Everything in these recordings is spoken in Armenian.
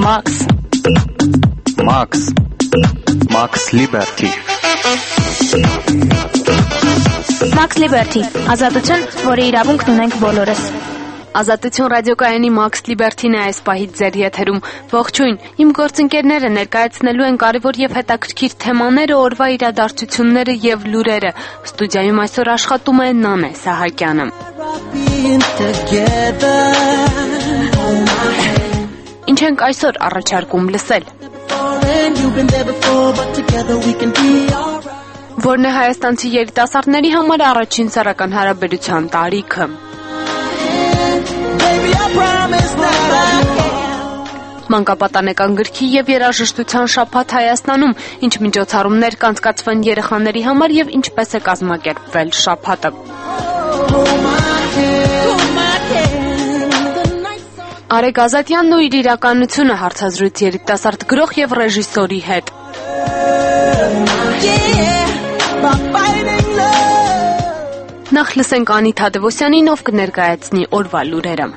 Max Liberty Max Liberty ազատություն, որի իրավունքն ունենք բոլորս։ Ազատություն ռադիոկայանի Max Liberty-ն է այս պահից ձեր եթերում։ Ողջույն, իմ գործընկերները ներկայացնելու են կարևոր եւ հետաքրքիր թեմաները, օրվա իրադարձությունները եւ լուրերը։ Ստուդիայում այսօր աշխատում է Նանե Սահակյանը։ Ինչ ենք այսօր առաջարկում լսել։ Որն է հայաստանցի երիտասարդների համար առաջին սեռական հարաբերության տարիքը։ Մանկապատանեկան գրքի եւ երաժշտության շաբաթ Հայաստանում, ինչ միջոցառումներ կանցկացվեն երեխաների համար եւ ինչպես է կազմակերպվել շաբաթը։ Արեգ Ազատյանն ու իր իրականությունը հարցազրույց երիտասարդ գրող եւ ռեժիսորի հետ։ Նախ լսենք Անի Թադևոսյանին, ով կներկայացնի օրվա լուրերը։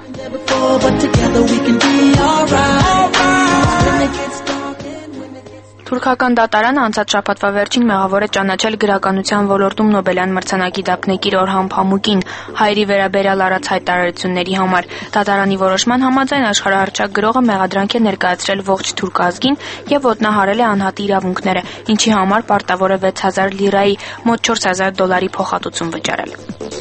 Թուրքական դատարանը անցած շաբաթվա վերջին մեղավոր է ճանաչել գրականության ոլորտում Նոբելյան մրցանակի դափնեկիր Օրհան Փամուկին հայերի վերաբերյալ արած հայտարարությունների համար։ Դատարանի որոշման համաձայն աշխարհահռչակ գրողը մեղադրանք է ներկայացրել ողջ թուրք ազգին եւ ոտնահարել է անհատի իրավունքները, ինչի համար պարտավոր է 6000 լիրայի մոտ $4000 փոխհատուցում վճարել։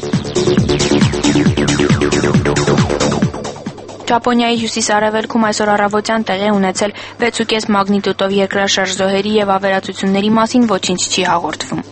Ճապոնիայի հյուսիս-արևելքում այսօր առավոտյան տեղի ունեցել 6.5 մագնիտուդով երկրաշարժ զոհերի եւ ավերածությունների մասին ոչինչ չի հաղորդվում։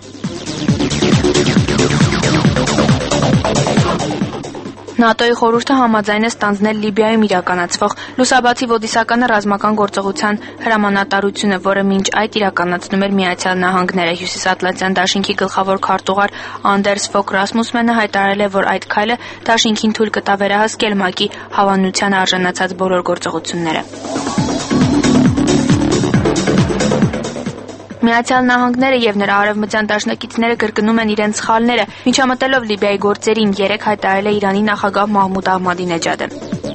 ՆԱՏՕ-ի խորհուրդը համաձայն է ստանձնել Լիբիայում իրականացվող լուսաբացի ոդիսականը ռազմական գործողության հրամանատարությունը, որը մինչ այդ իրականացնում էր Միացյալ Նահանգները։ Հյուսիսատլանտյան դաշինքի գլխավոր քարտուղար Անդերս Ֆոկ Ռասմուսմենը հայտարարել է, որ այդ քայլը դաշինքին թույլ կտա վերահսկել ՄԱԿ-ի հավանության արժանացած բոլոր գործողությունները։ Միացյալ Նահանգները եւ նրա արևմտյան դաշնակիցները կրկնում են իրենց սխալները, միջամտելով Լիբիայի գործերին, երեկ հայտարարել է Իրանի նախագահ Մահմուդ Ահմադինեջադը։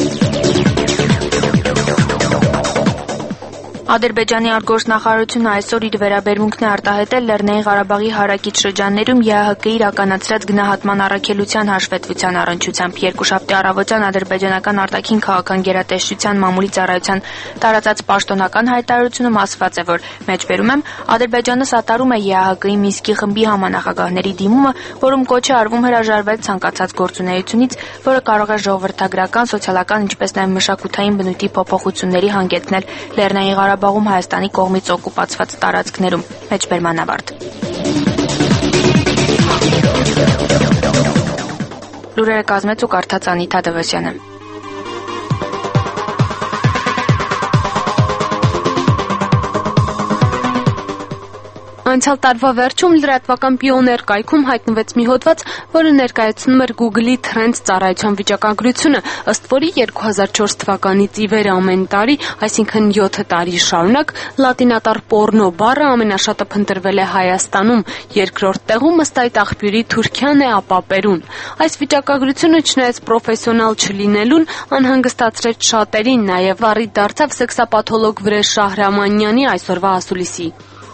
Ադրբեջանի արտգործնախարարությունը այսօր իր վերաբերմունքն է արտահայտել Լեռնային Ղարաբաղի հարակից շրջաններում ԵԱՀԿ-ի իրականացրած գնահատման առաքելության հաշվետվության առնչությամբ։ Երկուշաբթի առավոտյան ադրբեջանական արտաքին քաղաքական գերատեսչության մամուլի ծառայության տարածած պաշտոնական հայտարարությունում ասված է, որ մեջբերում եմ Ադրբեջանը սատարում է ԵԱՀԿ-ի Մինսկի խմբի համանախագահների դիմումը, որում կոչ է արվում հրաժարվել ցանկացած գործունեությունից, որը կարող է ժողովրդագրական, սոցիալական, ինչպես նաև մշակութային բնույթի փոփոխությունների հանգեցնել Լեռնային Ղարաբաղում Հայաստանի կողմից օկուպացված տարածքներում։ Մեջբերման ավարտ։ Լուրերը կազմեց ու կարդաց Անի Թադևոսյանը։ Անցյալ տարվա վերջում լրատվական Պիոներ կայքում հայտնվեց մի հոդված, որը ներկայացնում էր Google-ի Trends ծառայության վիճակագրությունը, ըստ որի 2004 թվականից ի վեր ամեն տարի, այսինքն 7 տարի շարունակ, լատինատառ պոռնո բառը ամենաշատը փնտրվել է Հայաստանում, երկրորդ տեղում ըստ այդ աղբյուրի Թուրքիան է, ապա Պերուն։ Այս վիճակագրությունը չնայած պրոֆեսիոնալ չլինելուն, անհանգստացրեց շատերին, նաև առիթ դարձավ սեքսապաթոլոգ Վրեժ Շահրամանյանի այսօրվա ասուլիսի։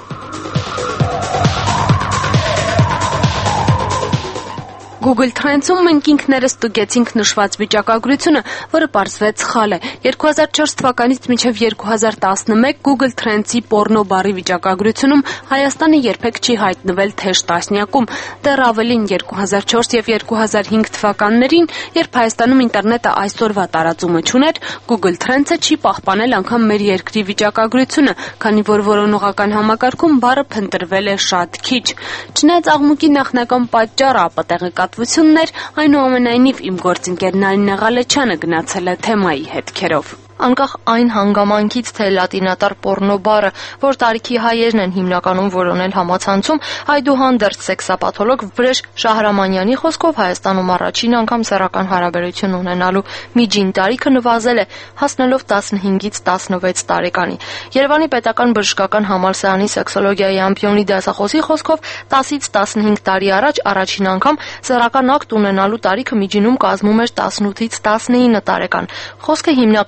Google Trends-ում մենք ինքներս ստուգեցինք նշված վիճակագրությունը, որը պարզվեց սխալ է։ 2004 թվականից մինչև 2011 Google Trends-ի պոռնո բառի վիճակագրությունում Հայաստանը երբեք չի հայտնվել թեժ տասնյակում։ Դեռ ավելին 2004 եւ 2005 թվականներին, երբ Հայաստանում ինտերնետը այսօրվա տարածումը չուներ, Google Trends-ը չի պահպանել անգամ մեր երկրի վիճակագրությունը, քանի որ որոնողական համակարգում բառը փնտրվել է շատ քիչ։ Չնայած աղմուկի նախնական պատճառը տեղեկատվություններ, այնուամենայնիվ իմ գործընկեր Նարինե Ղալեչյանը գնացել է թեմայի հետքերով։ Անկախ այն հանգամանքից, թե լատինատառ պոռնո բառը, որ տարիքի հայերն են հիմնականում որոնել համացանցում, այդուհանդերձ սեքսապաթոլոգ Վրեժ Շահրամանյանի խոսքով Հայաստանում առաջին անգամ սեռական հարաբերություն ունենալու միջին տարիքը նվազել է, հասնելով 15-ից 16 տարեկանի։ Երևանի պետական բժշկական համալսարանի սեքսոլոգիայի ամբիոնի դասախոսի խոսքով 10-ից 15 տարի առաջ առաջին անգամ սեռական ակտ ունենալու տարիքը միջինում կազմում էր 18-ից 19 տարեկան։ Խոսքը հիմնականում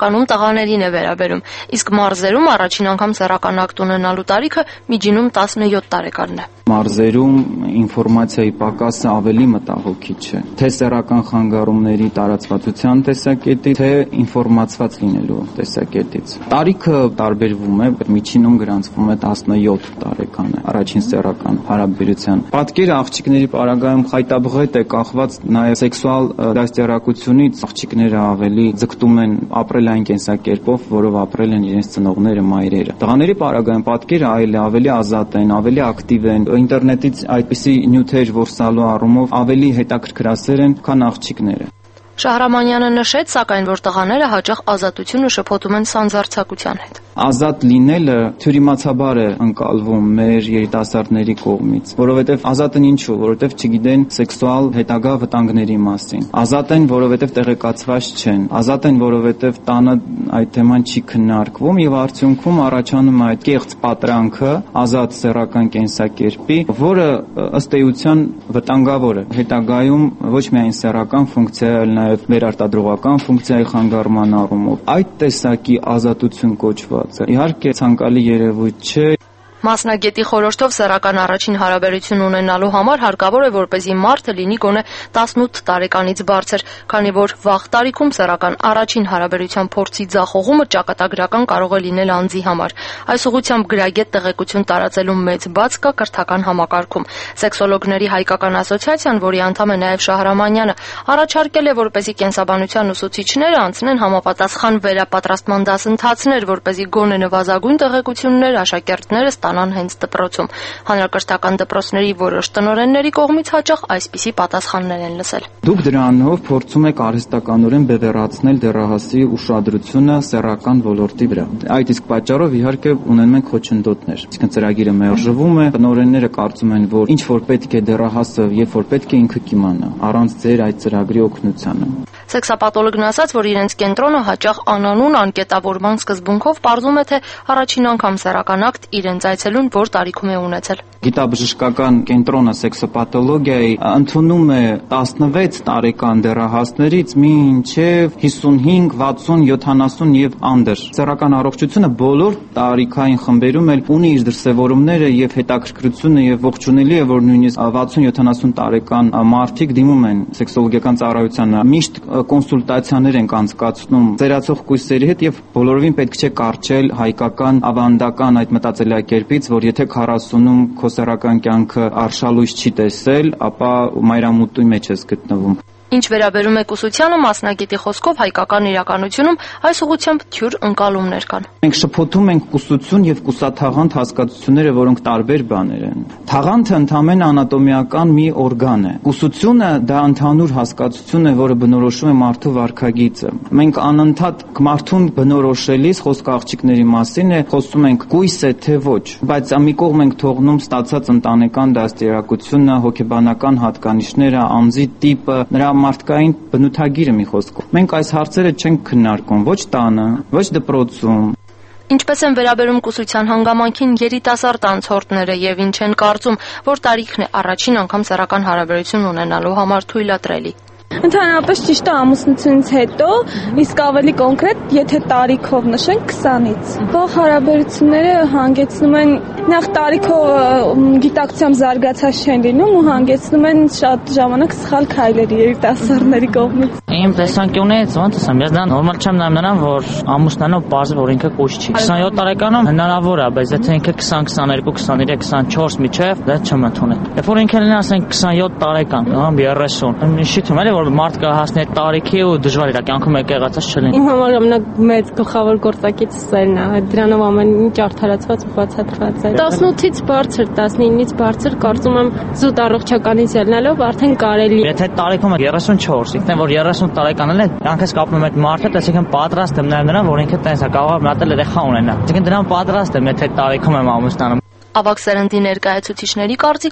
տղաներին է վերաբերում, իսկ մարզերում առաջին անգամ սեռական ակտ ունենալու տարիքը միջինում 17 տարեկանն է։ Մարզերում ինֆորմացիայի պակասը ավելի մտահոգիչ է, թե սեռական խանգարումների տարածվածության տեսակետից, թե ինֆորմացված լինելու տեսակետից։ Տարիքը տարբերվում է, միջինում գրանցվում է 17 տարեկան է առաջին սեռական հարաբերության։ Պատկերը աղջիկների պարագայում խայտաբղետ է, կախված նաև սեքսուալ դաստիարակությունից, աղջիկները ավելի ձգտում են ապրել այն կենսակերպով, որով ապրել են իրենց ծնողները, մայրերը։ Տղաների պարագայում պատկերը այլ է, ավելի ազատ են, ավելի ակտիվ են, ինտերնետից այդպիսի նյութեր որսալու առումով ավելի հետաքրքրասեր են, քան աղջիկները։ Շահրամանյանը նշեց, սակայն, որ տղաները հաճախ ազատությունը շփոթում են սանձարձակության հետ։ Ազատ լինելը թյուրիմացաբար է ընկալվում մեր երիտասարդների կողմից, որովհետև ազատ են ինչու, որովհետև չգիտեն սեքսուալ հետագա վտանգների մասին։ Ազատ են, որովհետև տեղեկացված չեն։ Ազատ են, որովհետև տանը այդ թեման չի քննարկվում եւ արդյունքում առաջանում է այդ կեղծ պատրանքը ազատ սեռական կենսակերպի, որը ըստ էության վտանգավոր է հետագայում ոչ միայն սեռական ֆունկցիա, այլ նաև վերարտադրողական ֆունկցիայի խանգարման առումով։ Այդ տեսակի ազատություն կոչված իհարկե ցանկալի երևույթ չէ։ Մասնագետի խորհրդով սեռական առաջին հարաբերություն ունենալու համար հարկավոր է, որպեսզի մարդը լինի գոնե 18 տարեկանից բարձր, քանի որ վաղ տարիքում սեռական առաջին հարաբերության փորձի ձախողումը ճակատագրական կարող է լինել անձի համար։ Այս ուղղությամբ գրագետ տեղեկություն տարածելու մեծ բաց կա կրթական համակարգում։ Սեքսոլոգների հայկական ասոցիացիան, որի անդամ է նաև Շահրամանյանը, առաջարկել է, որպեսզի կենսաբանության ուսուցիչները անցնեն համապատասխան վերապատրաստման դասընթացներ, որպեսզի գոնե նվազագույն տեղեկություններ աշակերտները հենց դպրոցում։ Հանրակրթական դպրոցների որոշ տնօրենների կողմից հաճախ այսպիսի պատասխաններ են լսել։ Դուք դրանով փորձում եք արհեստականորեն բևեռացնել դեռահասի ուշադրությունը սեռական ոլորտի վրա։ Այդ իսկ պատճառով իհարկե ունենում ենք խոչընդոտներ։ Այսինքն ծրագիրը մերժվում է, տնօրենները կարծում են, որ ինչ որ պետք է դեռահասը, երբ որ պետք է ինքը կիմանա, առանց ձեր այդ ծրագրի օգնությանը։ Սեքսապաթոլոգն ասաց, որ իրենց կենտրոնը հաճախ անանուն անկետավորման սկզբունքով պարզում է, թե առաջին անգամ սեռական ակտ իրենց այցելուն որ տարիքում է ունեցել։ Գիտաբժշկական կենտրոնը սեքսոպաթոլոգիայի ընդունում է 16 տարեկան դեռահասներից մինչև 55, 60, 70 եւ անդր։ Սեռական առողջությունը բոլոր տարիքային խմբերում էլ ունի իր դրսևորումները եւ հետաքրքրությունը եւ ողջունելի է, որ նույնիսկ 60-70 տարեկան մարդիկ դիմում են սեքսոլոգիական ծառայությանը։ Միշտ կոնսուլտացիաներ են անցկացնում ծերացող կույսերի հետ եւ բոլորովին պետք չէ կարճել հայկական ավանդական այդ մտածելակերպից, որ եթե 40-ում քո սեռական կյանքը արշալույս չի տեսել, ապա մայրամուտի մեջ ես գտնվում։ Ինչ վերաբերում է կուսությանը, մասնագետի խոսքով հայկական իրականությունում այս ուղղությամբ թյուր ընկալումներ կան։ Մենք շփոթում ենք կուսություն եւ կուսաթաղանթ հասկացությունները, որոնք տարբեր բաներ են։ Թաղանթը ընդհանրապես անատոմիական մի օրգան է։ Կուսությունը դա ընդհանուր հասկացություն է, որը բնորոշում է մարդու վարքագիծը։ Մենք անընդհատ մարդուն բնորոշելիս խոսքը աղջիկների մասին է, խոսում ենք կույս է թե ոչ, բայց մի կողմ ենք թողնում ստացած ընտանեկան դաստիարակությունը, հոգեբանական հատկանիշները, անձի տիպը, նրա մարդկային բնութագիրը մի խոսքով։ Մենք այս հարցերը չենք քննարկում ոչ տանը, ոչ դպրոցում։ Ինչպես են վերաբերում կուսության հանգամանքին երիտասարդ անցորդները եւ ինչ են կարծում, որ տարիքն է առաջին անգամ սեռական հարաբերություն ունենալու համար թույլատրելի։ Ընդհանրապես ճիշտ է ամուսնությունից հետո, իսկ ավելի կոնկրետ, եթե տարիքով նշենք 20-ից։ Վաղ հարաբերությունները հանգեցնում են նախ տարիքով գիտակցությամբ զարգացած չեն լինում ու հանգեցնում են շատ ժամանակ սխալ քայլերի երիտասարդների կողմից։ Իմ տեսանկյունից ոնց ասեմ, ես դա նորմալ չեմ նայում նրան, որ ամուսնանով բարձր որ ինքը կույս չի։ 27 տարեկանում հնարավոր է, բայց եթե ինքը 20, 22, 23, 24 միջև, դա չեմ ընդունել։ Երբ որ ինքը լինի, ասենք 27 տարեկան, 30, ինչի՞ թվում է, որ մարդը հասնի այդ տարիքի ու դժվար իր կյանքում եկեղեցած չլինի։ Իմ համար ամենամեծ գլխավոր գործակիցը սերն է, դրանով ամեն ինչ արդարացված ու բացատրված է։ 18-ից բարձր, 19-ից բարձր կարծում եմ զուտ առողջականից ելնելով արդեն կարելի է։ Եթե տարիքում 34, ինքն որ 30 տարեկան է, դրանքս կապում այդ մարդը, այսինքն պատրաստ եմ նրան, որ ինքը տես է կարող է մնալ երեխա ունենա։ Այսինքն դրան պատրաստ եմ, եթե տարիքում եմ ամուսնանում։ Ավագ սերնդի ներկայացուցիչների կարծիքով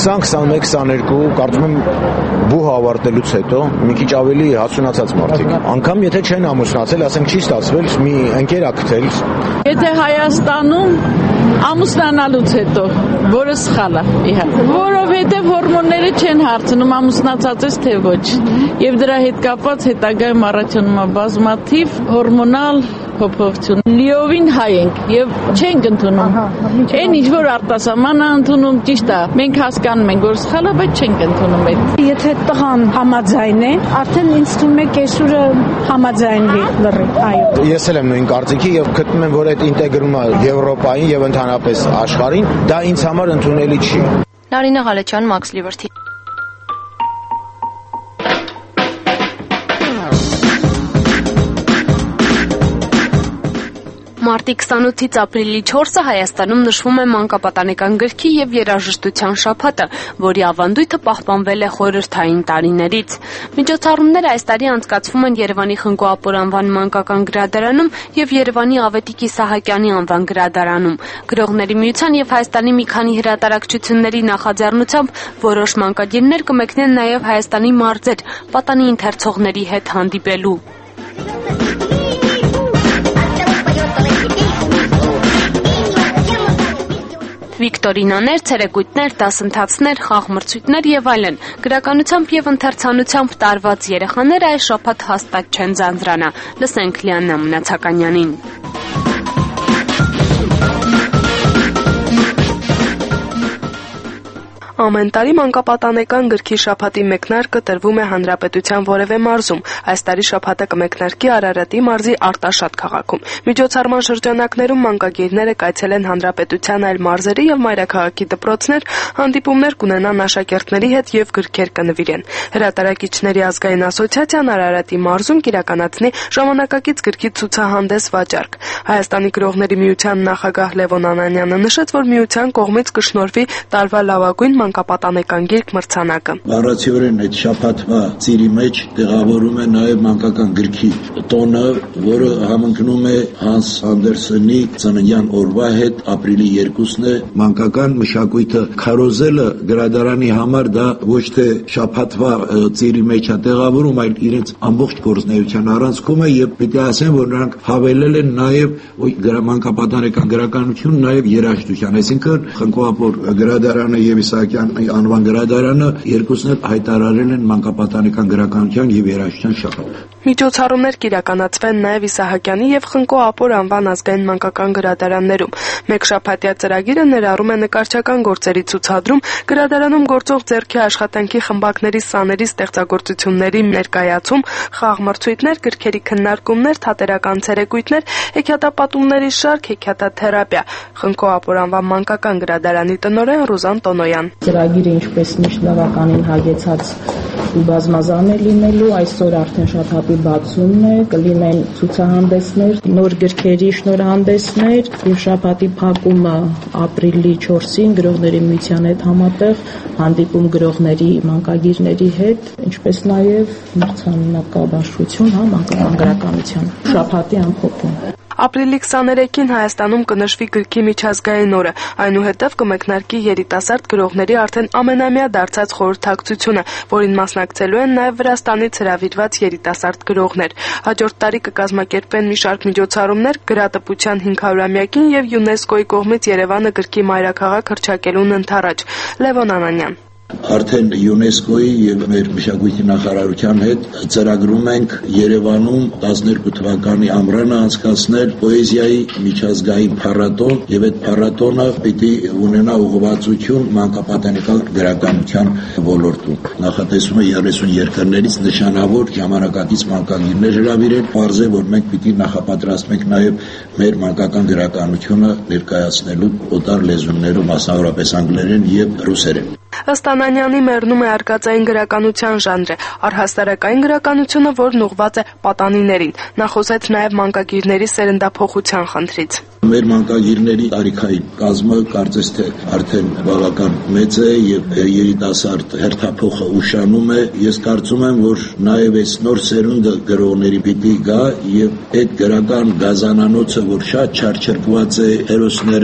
20-21-22 կարծում եմ բուհ ավարտելուց հետո մի քիչ ավելի հասունացած մարդիկ, անգամ եթե չեն ամուսնացել, ասենք չի ստացվել, մի ընկեր ա գտել։ Եթե Հայաստանում ամուսնանալուց հետո, որը սխալ է, իհարկե, որովհետև հորմոնները չեն հարցնում ամուսնացած ես թե ոչ, եւ դրա հետ կապված հետագայում առաջանում է բազմաթիվ հորմոնալ փոփոխություն։ Լիովին հայ ենք եւ չենք ընդունում։ Այն ինչ որ արտասահման է ընդունում, ճիշտ է։ Մենք հասկանում ենք, որ սխալ է, բայց չենք ընդունում այդ։ Եթե տղան համաձայն է, արդեն ինձ թվում է կեսուրը համաձայնվի լրի, այո։ Ես էլ եմ նույն կարծիքի եւ գտնում եմ, որ այդ ինտեգրումը Եվրոպային եւ ընդհանրապես աշխարհին դա ինձ համար ընդունելի չի։ Նարինե Ղալեչյան, Max Liberty։ Մարտի 28-ից ապրիլի 4-ը Հայաստանում նշվում է մանկապատանեկան գրքի եւ երաժշտության շաբաթը, որի ավանդույթը պահպանվել է խորհրդային տարիներից։ Միջոցառումները այս տարի անցկացվում են Երևանի Խնկո Ապոր անվան մանկական գրադարանում եւ Երևանի Ավետիք Իսահակյանի անվան գրադարանում։ Գրողների միության եւ Հայաստանի մի քանի հրատարակչությունների նախաձեռնությամբ որոշ մանկագիրներ կմեկնեն նաեւ Հայաստանի մարզեր պատանի ընթերցողների հետ հանդիպելու։ Վիկտորինաներ, ցերեկույթներ, դասընթացներ, խաղմրցույթներ եւ այլն։ Գրականությամբ եւ ընթերցանությամբ տարված երեխաները այս շաբաթ հաստատ չեն ձանձրանա։ Լսենք Լիաննա Մնացականյանին։ Ամեն տարի մանկապատանեկան գրքի շաբաթի մեկնարկը տրվում է հանրապետության որևէ մարզում։ Այս տարի շաբաթը կմեկնարկի Արարատի մարզի Արտաշատ քաղաքում։ Միջոցառման շրջանակներում մանկագիրները կայցելեն հանրապետության այլ մարզերի եւ մայրաքաղաքի դպրոցներ, հանդիպումներ կունենան աշակերտների հետ եւ գրքեր կնվիրեն։ Հրատարակիչների ազգային ասոցիացիան Արարատի մարզում կիրականացնի ժամանակակից գրքի ցուցահանդես վաճառք։ Հայաստանի գրողների միության նախագահ Լևոն Անանյանը նշեց, որ միության կողմից կշնորհվի տարվա լավագույն մանկապատանեկան գիրք մրցանակը։ Բառացիորեն այդ շաբաթվա ծիրի մեջ տեղավորում է նաև մանկական գրքի տոնը, որը համընկնում է Հանս Անդերսենի ծննդյան օրվա հետ, ապրիլի 2-ն է։ Մանկական մշակույթը քարոզելը գրադարանի համար դա ոչ թե շաբաթվա ծիրի մեջ է տեղավորում, այլ իրենց ամբողջ գործունեության առանցքում է եւ պետք է ասեմ, որ նրանք հավելել են նաև մանկապատանեկան գրականություն, նաև երաժշտության, այսինքն Խնկո Ապոր գրադարանը եւ անվան գրադարանը երկուսն էլ հայտարարել են մանկապատանեկան գրականության եւ երաժշտության շաբաթ։ Միջոցառումներ կիրականացվեն նաև Իսահակյանի եւ Խնկո Ապոր անվան ազգային մանկական գրադարաններում։ Մեկ շաբաթյա ծրագիրը ներառում է նկարչական գործերի ցուցադրում, գրադարանում գործող ձեռքի աշխատանքի խմբակների սաների ստեղծագործությունների ներկայացում, խաղմրցույթներ, գրքերի քննարկումներ, թատերական ցերեկույթներ, հեքիաթապատումների շարք, հեքիաթաթերապիա։ Խնկո Ապոր անվան մանկական գրադարանի տնօրեն Ռուզան Տոնոյան։ Ծրագիրը ինչպես միշտ բավականին հագեցած ու բազմազան է լինելու, այսօր արդեն շատ հապի բացումն է, կլինեն ցուցահանդեսներ, նոր գրքերի շնորհանդեսներ եւ շաբաթի փակումը ապրիլի 4-ին գրողների միության հետ համատեղ հանդիպում գրողների մանկագիրների հետ, ինչպես նաեւ մրցանակաբաշխություն մանկական գրականության շաբաթի ամփոփում։ Ապրիլի 23-ին Հայաստանում կնշվի գրքի միջազգային օրը, այնուհետև կմեկնարկի երիտասարդ գրողների արդեն ամենամյա դարձած խորհրդակցությունը, որին մասնակցելու են նաև Վրաստանից հրավիրված երիտասարդ գրողներ։ Հաջորդ տարի կկազմակերպվեն մի շարք միջոցառումներ գրատպության 500-ամյակին եւ ՅՈՒՆԵՍԿՕ-ի կողմից Երևանը գրքի մայրաքաղաք հռչակելուն ընթառաջ։ Լևոն Անանյան։ Արդեն ՅՈՒՆԵՍԿՕ-ի եւ մեր մշակույթի նախարարության հետ ծրագրում ենք Երևանում 12 թվականի ամռանը անցկացնել պոեզիայի միջազգային փառատոն եւ այդ փառատոնը պիտի ունենա ուղղվածություն մանկապատանեկան գրականության ոլորտում։ Նախատեսում է 30 երկրներից նշանավոր ժամանակակից մանկագիրներ հրավիրել, բարձ է, որ մենք պիտի նախապատրաստենք նաեւ մեր մանկական գրականությունը ներկայացնելու օտար լեզուներով, մասնավորապես անգլերեն եւ ռուսերեն։ Ըստ Անանյանի մեռնում է արկածային գրականության ժանրը, առհասարակային գրականությունը, որն ուղղված է պատանիներին։ Նա խոսեց նաև մանկագիրների սերնդափոխության խնդրից։ Մեր մանկագիրների տարիքային կազմը կարծես թե արդեն բավական մեծ է եւ երիտասարդ հերթափոխը ուշանում է։ Ես կարծում եմ, որ նաեւ այս նոր սերունդը գրողների պիտի գա եւ այդ գրական գազանանոցը, որ շատ չարչրկված է հերոսները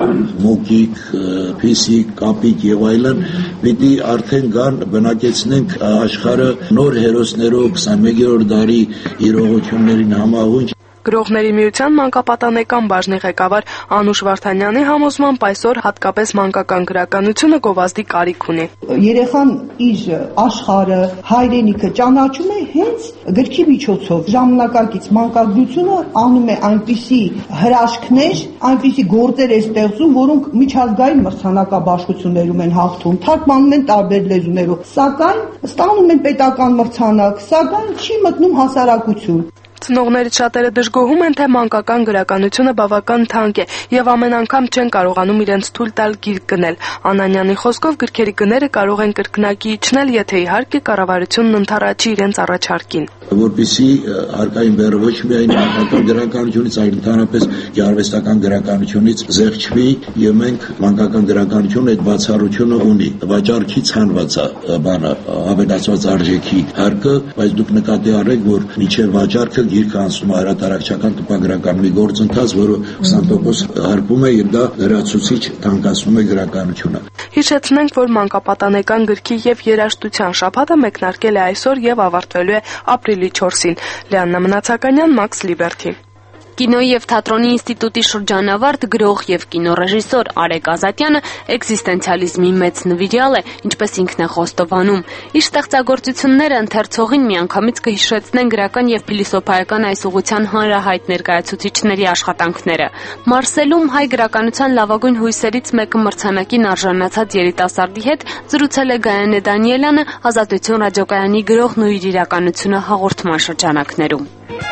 մուկիկ, փիսիկ, կապիկ եւ այլն, պիտի արդեն կան բնակեցնենք աշխարհը նոր հերոսներով 21-րդ դարի իրողություններին համահունչ։ Գրողների միության մանկապատանեկան բաժնի ղեկավար Անուշ Վարդանյանի համոզմամբ այսօր հատկապես մանկական գրականությունը գովազդի կարիք ունի։ Երեխան իր աշխարհը, հայրենիքը ճանաչում է հենց գրքի միջոցով։ Ժամանակակից մանկագրությունը անում է այնպիսի հրաշքներ, այնպիսի գործեր է ստեղծում, որոնք միջազգային մրցանակաբաշխություններում են հաղթում, թարգմանում են տարբեր լեզուներով, սակայն ստանում են պետական մրցանակ, սակայն չի մտնում հասարակություն։ Ծնողներից շատերը դժգոհում են, թե մանկական գրականությունը բավական թանկ է եւ ամեն անգամ չեն կարողանում իրենց թույլ տալ գիրք գնել։ Անանյանի խոսքով գրքերի գները կարող են կրկնակի իջնել, եթե իհարկե կառավարությունն ընդառաջի իրենց առաջարկին։ Որպեսզի հարկային բեռը ոչ միայն մանկական գրականությունից, այլ ընդհանրապես արվեստական գրականությունից զեղչվի եւ մենք մանկական գրականությունը այդ բացառությունը ունի։ Վաճառքից հանված է բանը, ավելացված արժեքի հարկը, բայց դուք նկատի առեք, որ միջև վաճառքը գիրքը անցնում է հրատարակչական տպագրական մի գործընթաց, որը 20% հարկում է եւ դա լրացուցիչ թանկացնում է գրականությունը։ Հիշեցնենք, որ մանկապատանեկան գրքի եւ երաժշտության շաբաթը մեկնարկել է այսօր եւ ավարտվելու է ապրիլի 4-ին։ Լիաննա Մնացականյան, Max Liberty։ Կինոյի եւ թատրոնի ինստիտուտի շրջանավարտ գրող եւ կինոռեժիսոր Արեգ Ազատյանը էկզիստենցիալիզմի մեծ նվիրյալ է, ինչպես ինքն է խոստովանում։ Իր ստեղծագործությունները ընթերցողին միանգամից կհիշեցնեն գրական եւ փիլիսոփայական այս ուղղության հանրահայտ ներկայացուցիչների աշխատանքները։ Մարսելում հայ գրականության լավագույն հույսերից մեկը մրցանակին արժանացած երիտասարդի հետ զրուցել է Գայանե Դանիելյանը Ազատություն ռադիոկայանի գրողն ու իր իրականությունը հաղորդման շրջանակներում։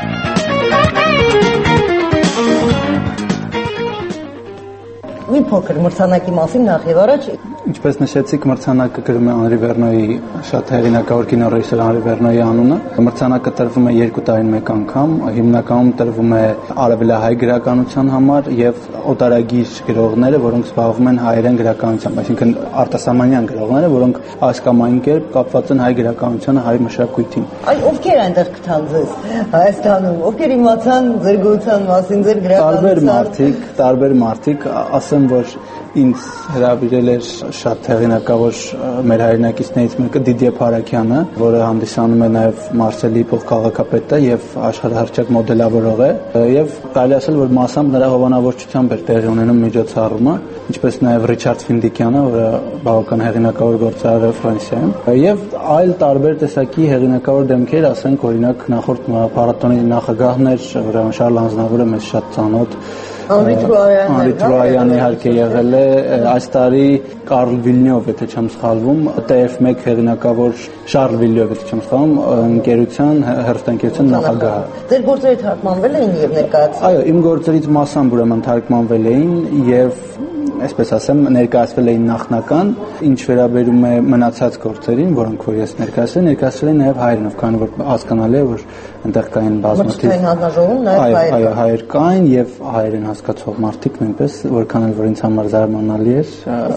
Մի փոքր մրցանակի մասին նախ եւ առաջ Ինչպես նշեցիք, մրցանակը գրում է Անրի Վերնոյի շատ հեղինակավոր կինոռեժիսոր Անրի Վերնոյի անունը։ Մրցանակը տրվում է 2 տարին մեկ անգամ, հիմնականում տրվում է արևելահայ գրականության համար եւ օտարագիր գրողները, որոնք զբաղվում են հայերեն գրականությամբ, այսինքն արտասահմանյան գրողները, որոնք հասկամային կերպ կապված են հայ գրականությանը, հայ մշակույթին։ Այ ովքեր այնտեղ գտան ձեզ Հայաստանում, ովքեր իմացան ձեր գոյության մասին, ձեր գրականության։ Տարբեր մարդիկ, ասեմ, որ ինձ հրավիրել էր շատ հեղինակավոր մեր հայրենակիցներից մեկը Դիդիե Փարաքյանը, որը հանդիսանում է նաև Մարսելի փոխքաղաքապետը եւ աշխարհահռչակ մոդելավորող է, եւ կարելի ասել, որ մասամբ նրա հովանավորչությամբ էր տեղի ունենում միջոցառումը, ինչպես նաև Ռիչարդ Ֆինդիկյանը, որը բավական հեղինակավոր գործարար է Ֆրանսիայում, եւ այլ տարբեր տեսակի հեղինակավոր դեմքեր, ասենք օրինակ նախորդ փառատոնի նախագահն էր, ուրեմն Շարլ Անձնավորը մեզ շատ ծանոթ Անրի Թրոյանը իհարկե եղել է, այս տարի Կարլ Վիլնյով, եթե չեմ սխալվում, TF1 հեղինակավոր Շարլ Վիլնյով, եթե չեմ սխալվում, ընկերության, հեռուստաընկերության նախագահը։ Ձեր գործերը թարգմանվել էին եւ ներկայացվել։ Այո, իմ գործերից մասամբ ուրեմն թարգմանվել էին եւ այսպես ասեմ, ներկայացվել էին նախնական, ինչ վերաբերում է մնացած գործերին, որոնք որ ես ներկայացրել են նաև հայերենով, քանի որ հասկանալի է, որ այնտեղ կային բազմաթիվ հանձնաժողովում նաև հայեր։ Այո, հայեր կային եւ հայերեն հասկացող մարդիկ նույնպես, որքան էլ որ ինձ համար զարմանալի էր։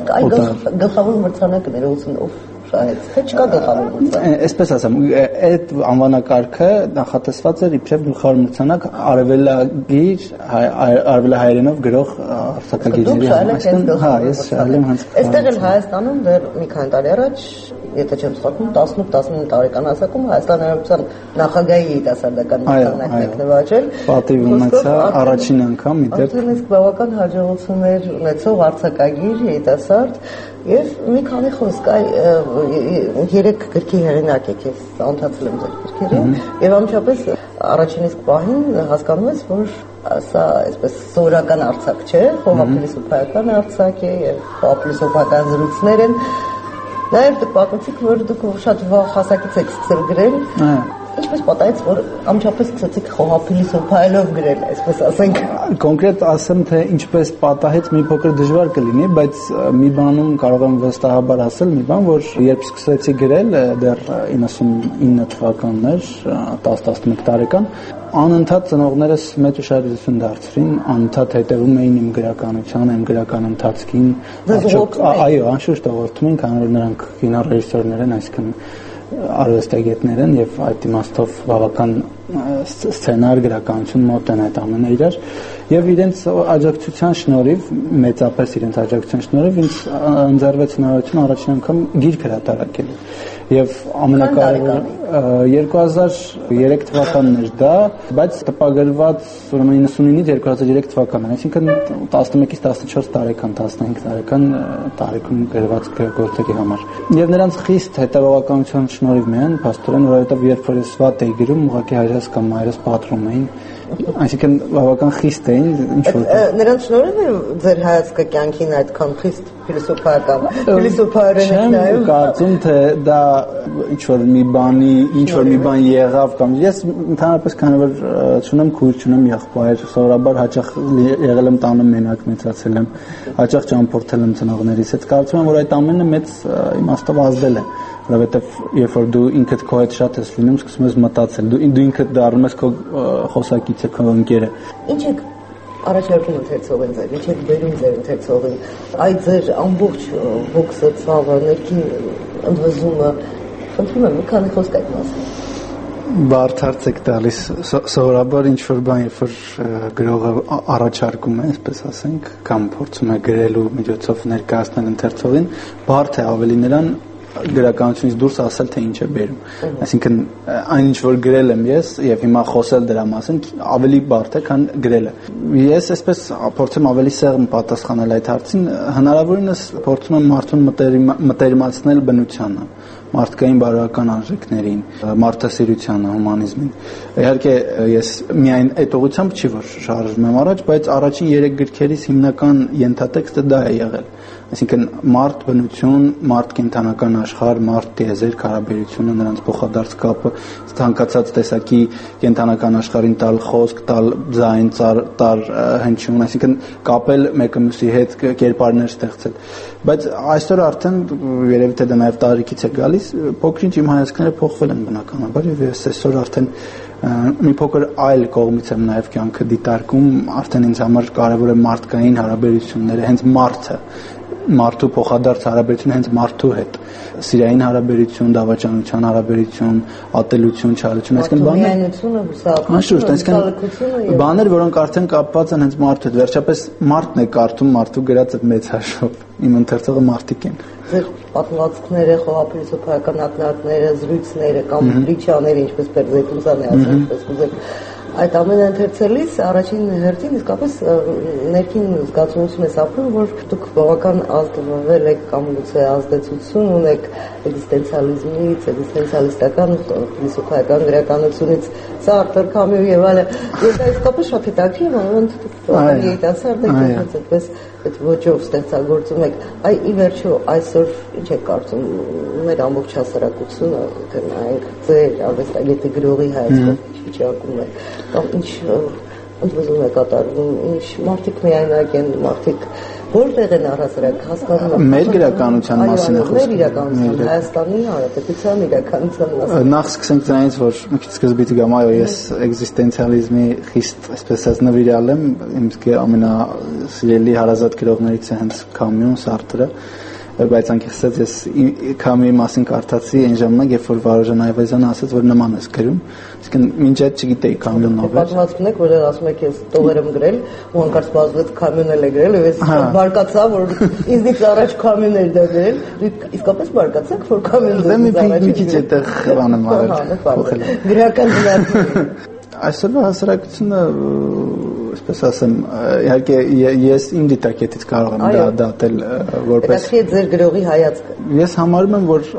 Գլխավոր մրցանակը ներողությունով թե չկա գլխավոր մրցանակ։ Այսպես ասեմ, այդ անվանակարգը նախատեսված էր իբրև գլխավոր մրցանակ արևելագիր արևելահայերենով գրող արձակագիրների համար։ Հա, ես շահել եմ հենց։ Այստեղ էլ Հայաստանում դեռ մի քանի տարի առաջ, եթե չեմ սխալվում, 18-19 տարեկան հասակում Հայաստանի Հանրապետության նախագահի երիտասարդական մրցանակն եք նվաճել։ Պատիվ ունեցա առաջին անգամ իդեպ։ Արդեն իսկ բավական հաջողություններ ունեցող արձակագիր երիտասարդ եւ մի քանի խոսք 3 գրքի հեղինակ եք, ես անդացել եմ ձեր գրքերին եւ անմիջապես առաջին իսկ պահին հասկանում ես, որ սա այսպես սովորական արձակ չէ, խոհափիլիսոփայական արձակ է եւ խոհափիլիսոփայական զրույցներ են։ Նաեւ դուք պատմեցիք, որ դուք շատ վաղ հասակից եք սկսել գրել։ Ինչպես պատահեց, որ ամչապես սկսեցիք խոհափիլիսոփայելով գրել, այսպես ասենք։ Կոնկրետ ասեմ, թե ինչպես պատահեց, մի փոքր դժվար կլինի, բայց մի բանում կարող եմ վստահաբար ասել մի բան, որ երբ սկսեցի գրել, դեռ 99 թվականներ, 10-11 տարեկան, անընդհատ ծնողներս մեծ ուշադրություն դարձրին, անընդհատ հետևում էին իմ գրականությանը, իմ գրական ընթացքին։ Այո, անշուշտ ողորթում են, քանի որ նրանք կինոռեժիսորներ են, այսինքն արվեստագետներ են եւ այդ իմաստով բավական սցենար գրականություն մոտ են այդ ամենը իրար Եվ իրենց աջակցության շնորհիվ, մեծապես իրենց աջակցության շնորհիվ ինձ ընձեռվեց հնարավորություն առաջին անգամ գիրք հրատարակելու։ Եվ ամենակարևորը 2003 թվականն էր դա, բայց տպագրված ուրեմն 99-ից 2003 թվականն, այսինքն 11-ից 14 տարեկան, 15 տարեկան տարիքում գրված գործերի համար։ Եվ նրանց խիստ հետևողականության շնորհիվ միայն, փաստորեն, որովհետև երբ որ ես վատ էի գրում, ուղղակի հայրս կամ մայրս պատռում էին, այսինքն բավական խիստ էին, ինչ որ նրանց շնորհիվ է ձեր հայացքը կյանքին այդքան խիստ փիլիսոփայորեն եք նայում։ Կարծում թե դա ինչ որ մի բան եղավ կամ ես ընդհանրապես քանի որ չունեմ քույր, չունեմ եղբայր, սովորաբար հաճախ եղել եմ տանը մենակ մեծացել եմ, հաճախ ճամփորդել եմ ծնողներիս հետ, կարծում եմ որ այդ ամենը մեծ իմաստով ազդել է, որովհետև երբ որ դու ինքդ քո հետ շատ ես լինում, սկսում ես մտածել, դու ինքդ դառնում ես քո խոսակիցը, քո ընկերը։ Ինչ եք առաջարկում ընթերցողին ձեր, ինչ եք բերում ձեր ընթերցողին, այդ ձեր ամբողջ հոգսը, ցավը, ներքին ընդվզումը, խնդրում եմ մի քանի խոսք այդ մասին։ Բարդ հարց եք տալիս, սովորաբար ինչ որ բան, երբ որ գրողը առաջարկում է, այսպես ասենք, կամ փորձում է գրելու միջոցով ներկայացնել ընթերցողին, բարդ է ավելի նրան գրականությունից դուրս ասել թե ինչ է բերում։ Այսինքն այն ինչ որ գրել եմ ես եւ հիմա խոսել դրա մասին ավելի բարդ է, քան գրելը։ Ես այսպես փորձեմ ավելի սեղմ պատասխանել այդ հարցին, հնարավորինս փորձում եմ մարդուն մտերմացնել բնությանը, մարդկային բարոյական արժեքներին, մարդասիրությանը, հումանիզմին։ Իհարկե ես միայն այդ ուղղությամբ չի որ շարժվում եմ առաջ, բայց առաջին 3 գրքերից հիմնական ենթատեքստը դա է եղել։ Այսինքն մարդ բնություն, մարդ կենդանական աշխարհ, մարդ տիեզերք հարաբերությունը, նրանց փոխադարձ կապը, ցանկացած տեսակի կենդանական աշխարհին տալ խոսք, տալ ձայն, տալ հնչյուն, այսինքն կապել մեկը մյուսի հետ, կերպարներ ստեղծել։ Բայց այսօր արդեն երևի թե դա նաև տարիքից է գալիս, փոքր-ինչ իմ հայացքները փոխվել են բնականաբար եւ ես այսօր արդեն մի փոքր այլ կողմից եմ նաև կյանքը դիտարկում, արդեն ինձ համար կարևոր է մարդկային հարաբերությունները, հենց մարդու փոխադարձ հարաբերությունը հենց մարդու հետ, սիրային հարաբերություն, դավաճանության հարաբերություն, ատելություն, չարություն, այսինքն բաներ, որոնք արդեն կապված են հենց մարդու հետ, վերջապես մարդն է կարդում մարդու գրած այդ մեծ հաշվով, իմ ընթերցողը մարդիկ են։ Ձեր պատմվածքները, խոհապիլիսոփայական ակնարկները, զրույցները կամ լիճաները, ինչպես Պերզեյտունցան է ասել, ինչպես կուզեք, այդ ամենը ընթերցելիս առաջին հերթին իսկապես ներքին զգացողություն ես ապրում, որ դուք բավական ազդվել եք կամ գուցե ազդեցություն ունեք էգզիստենցիալիզմից, էգզիստենցիալիստական ֆիլիսոփայական գրականությունից, Սարտր, Կամյու եւ այլն։ Ես դա իսկապես շատ հետաքրքիր եմ, ոնց երիտասարդ եք, այդպես այդ ոճով ստեղծագործում եք։ Այ ի վերջո այսօր ինչ եք կարծում մեր ամբողջ հասարակությունը, թե նայենք ձեր արվեստագետի գրողի հայացքով վիճակում է կամ ինչ ընդվզում է կատարվում, ինչ մարդիկ միայնակ են, մարդիկ որտեղ են առհասարակ հասկանում մեր գրականության մասին է խոսքը, մեր իրականության, Հայաստանի Հանրապետության իրականության մասին։ Նախ սկսենք դրանից, որ մի քիչ սկզբից գամ, այո, ես էգզիստենցիալիզմի խիստ, այսպես ասած, նվիրալ եմ, իմ ամենասիրելի հարազատ գրողներից է հենց Կամյուն, Սարտրը, բայց անկեղծած ես Կամյուի մասին կարդացի այն ժամանակ, երբ որ Վարոժան Այվազյանը ասաց, որ նման ես գրում, իսկն մինչ այդ չգիտեի Կամյուն ով է։ Պատմվածքն եք, որ ասում եք ես տողեր եմ գրել, ու հանկարծ բացվեց Կամյուն էլ է գրել, եւ ես բարկացա, որ ինձնից առաջ Կամյուն էր դա գրել, դուք իսկապես բարկացաք, որ Կամյուն դե մի քիչ այդտեղ բանը մարել։ Գրական դիալոգը։ Այսօրվա հասարակությունը, այսպես ասեմ, իհարկե ես իմ դիտակետից կարող եմ դա դատել որպես ձեր գրողի հայացքը։ Ես համարում եմ, որ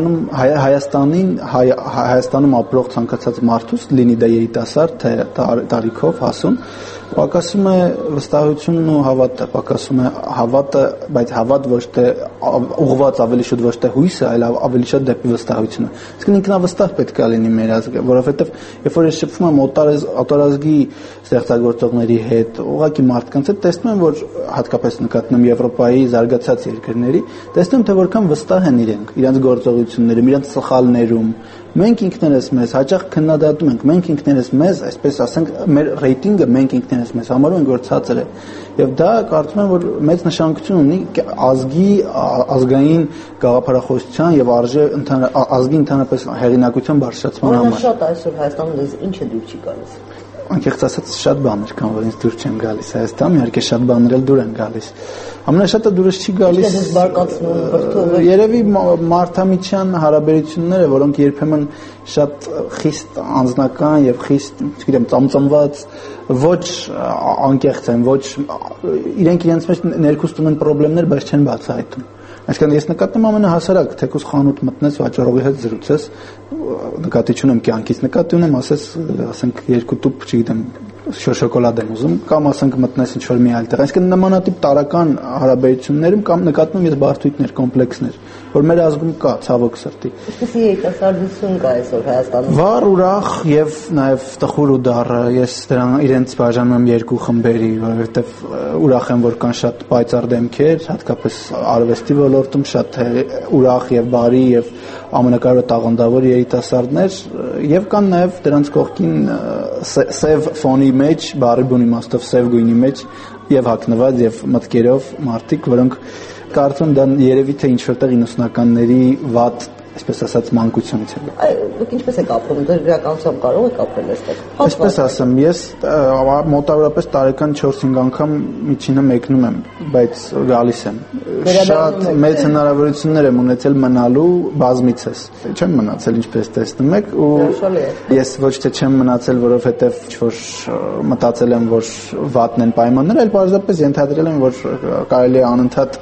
Հայաստանում ապրող ցանկացած մարդուց, լինի դա երիտասարդ, թե տարիքով հասուն, պակասում է վստահությունն ու հավատը, պակասում է հավատը, բայց հավատ ոչ թե ուղղված ավելի շուտ ոչ թե հույսը, այլ ավելի շատ դեպի վստահությունը։ Իսկ ինքնավստահ պետք է լինի մեր ազգը, որովհետև երբ որ ես շփվում եմ օտարազգի ստեղծագործողների հետ, ուղղակի մարդկանց հետ, տեսնում եմ, որ հատկապես նկատնում եմ Եվրոպայի զարգացած երկրների, տեսնում եմ, թե որքան վստահ են իրենց գործողություններում, իրենց սխալներում։ Մենք ինքներս մեզ հաճախ քննադատում ենք, մենք ինքներս մեզ, այսպես ասենք, մեր ռեյտինգը մենք ինքներս մեզ համարում ենք, որ ցածր է։ Եվ դա կարծում եմ, որ մեծ նշանակություն ունի ազգային գաղափարախոսության եւ ազգի ընդհանրապես հեղինակության բարձրացման համար։ Շատ այսօր Հայաստանում ինչ է դուր չի գալիս։ անկեղծ ասած շատ բաներ կան, որ ինձ դուր չեն գալիս Հայաստան, իհարկե շատ բաներ էլ դուր են գալիս։ Ամենաշատը դուրս չի գալիս երևի մարդամիջյան հարաբերությունները, որոնք երբեմն շատ խիստ անձնական եւ խիստ, չգիտեմ, ծամծամված, ոչ անկեղծ են, ոչ իրենք իրենց մեջ ներկայացնում են խնդիրներ, բայց չեն բացահայտում։ Այսինքն ես նկատում եմ ամենահասարակ, թեկուզ խանութ մտնես վաճառողի հետ զրուցես, նկատի չունեմ կյանքից, նկատի ունեմ ասենք 2 տուփ, չգիտեմ, շոկոլադ եմ ուզում, կամ ասենք մտնես ինչ-որ մի այլ տեղ։ Այսինքն նմանատիպ տարական հարաբերություններում կամ նկատում եմ ես բարդույթներ, կոմպլեքսներ, որ մեր ազգում կա, ցավոք սրտի։ Ինչպիսի երիտասարդություն կա այսօր Հայաստանում։ Վառ, ուրախ եւ նաեւ տխուր ու դառ, ես դրան իրենց բաժանում եմ 2 խմբերի, որովհետեւ ուրախ եմ, որ կան շատ պայծառ դեմքեր, հատկապես արվեստի ոլորտում շատ ուրախ եւ բարի եւ ամենակարևորը տաղանդավոր երիտասարդներ եւ կան նաեւ դրանց կողքին սև ֆոնի մեջ, բարի բուն իմաստով սև գույնի մեջ եւ հագնված եւ մտքերով մարդիկ, որոնք կարծում դա երևի թե ինչ որտեղ 90-ականների վատ, այսպես ասած, մանկությունից է։ Դուք ինչպես եք ապրում, դեր գրականությամբ կարող եք ապրել այստեղ։ Այսպես ասեմ, ես մոտավորապես տարեկան 4-5 անգամ միջինը մեկնում եմ, բայց գալիս եմ։ Շատ մեծ հնարավորություններ եմ ունեցել մնալու բազմիցս։ Չեմ մնացել, ինչպես տեսնում եք, ու ես ոչ թե չեմ մնացել, որովհետև ինչ-որ մտածել եմ, որ վատն են պայմանները, այլ պարզապես ենթադրել եմ, որ կարելի է անընդհատ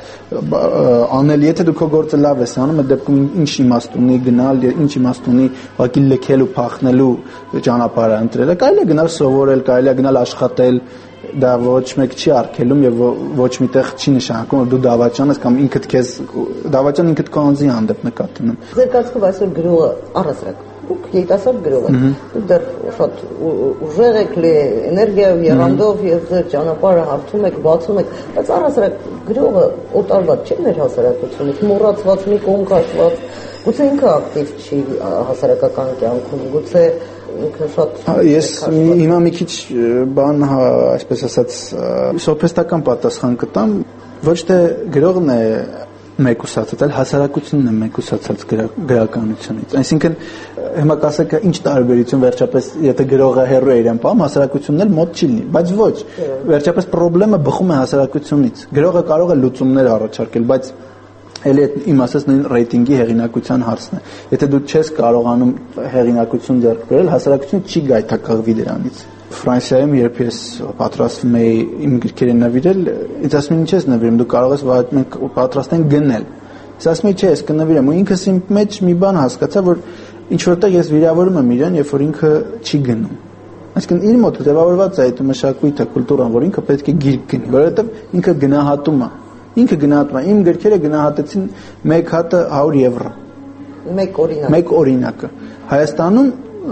անել, եթե դու քո գործը լավ ես անում, այդ դեպքում ինչ իմաստ ունի գնալ, ինչ իմաստ ունի ուղղակի լքել ու փախնելու ճանապարհը ընտրելը, կարելի է գնալ սովորել, կարելի է գնալ աշխատել, դա ոչ մեկ չի արգելում եւ ոչ միտեղ չի նշանակում, որ դու դավաճան ես կամ ինքդ քեզ դավաճան ինքդ քո անձի հանդեպ նկատի ունեմ։ Ձեր կարծիքով այսօր գրողը առասարակ դուք երիտասարդ գրող եք, դուք դեռ շատ ուժեղ եք, էներգիայով, եռանդով եւ ձեր ճանապարհը հարթում եք, բացում եք, բայց առասարակ գրողը օտարված չէ մեր հասարակությունից, մոռացված, մի կողմ քաշված, գուցե ինքը ակտիվ չի հասարակական կյանքում, գուցե ինքը շատ ես հիմա մի քիչ բան, այսպես ասած, սոփեստական պատասխան կտամ, ոչ թե գրողն է մեկուսացած, այլ հասարակությունն է մեկուսացած գրականությունից։ Այսինքն հիմա կասեք ինչ տարբերություն վերջապես, եթե գրողը հեռու է իրեն պահում, հասարակությունն էլ մոտ չի լինի, բայց ոչ, վերջապես խնդրեմը բխում է հասարակությունից։ Գրողը կարող է լուծումներ առաջարկել, բայց էլի իմ ասած նույն ռեյտինգի հեղինակության հարցն է։ Եթե դու չես կարողանում հեղինակություն ձեռք բերել, հասարակությունը չի գայթակղվի դրանից։ Ֆրանսիայում երբ ես պատրաստվում էի իմ գրքերը նվիրել, ինձ ասում են ինչ ես նվիրում, դու կարող ես մենք պատրաստ ենք գնել։ Ես ասում եմ չէ, ես կնվիրեմ, ու ինքս իմ մեջ մի բան հասկացա, որ ինչ որտեղ ես վիրավորում եմ իրեն, երբ որ ինքը չի գնում։ Այսինքն իր մոտ ձևավորված է այդ մշակույթը, կուլտուրան, որ ինքը պետք է գիրք գնի, որովհետև ինքը գնահատում է։ Ինքը գնահատում է, իմ գրքերը գնահատեցին մեկ հատը 100 եվրո։ Մեկ օրինակը։ Հայաստանում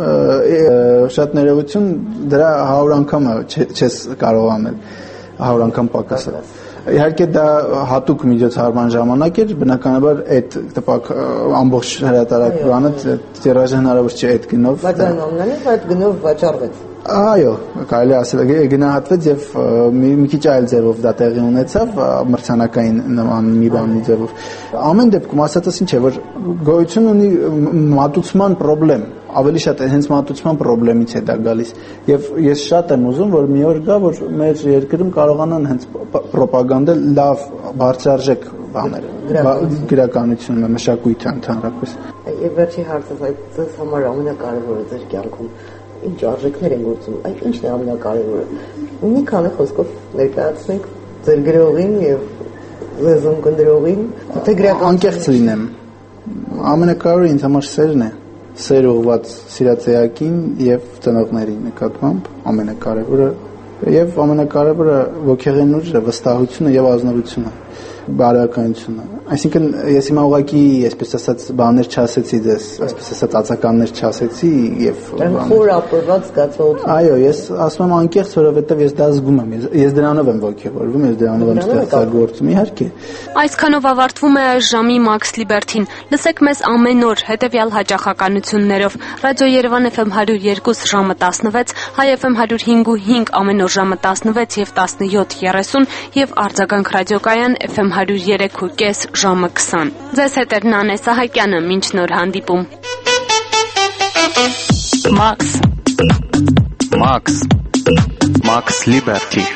շատ ներողություն դրա 100 անգամը չես կարող անել, 100 անգամ պակաս է։ Իհարկե դա հատուկ միջոցառման ժամանակ էր, բնականաբար այդ տպակ ամբողջ հրատարակ բանը տիրաժը հնարավոր չէ այդ գնով։ Բայց այնուամենայնիվ այդ գնով վաճառվեց։ Այո, կարելի ասել գնահատվեց եւ մի քիչ այլ ձևով դա տեղի ունեցավ, մրցանակային նման մի բանի ձևով։ Ամեն դեպքում ասածս ինչ է, որ գոյություն ունի մատուցման խնդրեմ, ավելի շատ հենց մատուցման խնդրեմից է դա գալիս եւ ես շատ եմ ուզում, որ մի օր գա, որ մեր երկրում կարողանան հենց ռոպագանդել լավ բարձրարժեք բաներ, գրականությունը, մշակույթը ընդհանրապես։ Եվ վերջի հարցը այս համար ամենակարևորը ձեր կյանքում ինչ արժեքներ են գործում, այդ ինչն է ամենակարևորը։ Մի քանի խոսքով ներկայացնենք ձեր գրողին եւ լեզուն կնդրողին, թե գրական անկեղծ լինեմ։ Ամենակարևորը ինձ համար սերն է, սեր ուղղված սիրածեակին եւ ծնողներին նկատմամբ ամենակարևորը եւ ամենակարևորը ոգեղեն ուժը, վստահությունը եւ ազնվությունը, բարոյականությունը։ Այսինքն ես հիմա ուղղակի, այսպես ասած, բաներ չասեցի ձեզ, այսպես ասած, ածականներ չասեցի եւ խոր ապրված զգացողություն։ Այո, ես ասում եմ անկեղծ, որովհետեւ ես դա զգում եմ։ Ես դրանով եմ ոգևորվում, ես դրանով եմ ստեղծագործում, իհարկե։ Այսքանով ավարտվում է այս ժամի Max Liberty-ն։ Լսեք մեզ ամեն օր հետեւյալ հաճախականություններով. Ռադիո Երևան FM 102 ժամը 16, Հայ FM 105.5 ամեն օր ժամը 16 եւ 17:30 եւ Արձագանք ռադիոկայան FM 103.5 ժամը 20։ Ձեզ հետ է Նանե Սահակյանը, մինչ նոր հանդիպում։ Max Max Liberty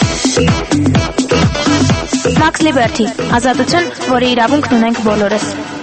Max Liberty, ազատություն, որի իրավունքն ունենք բոլորս։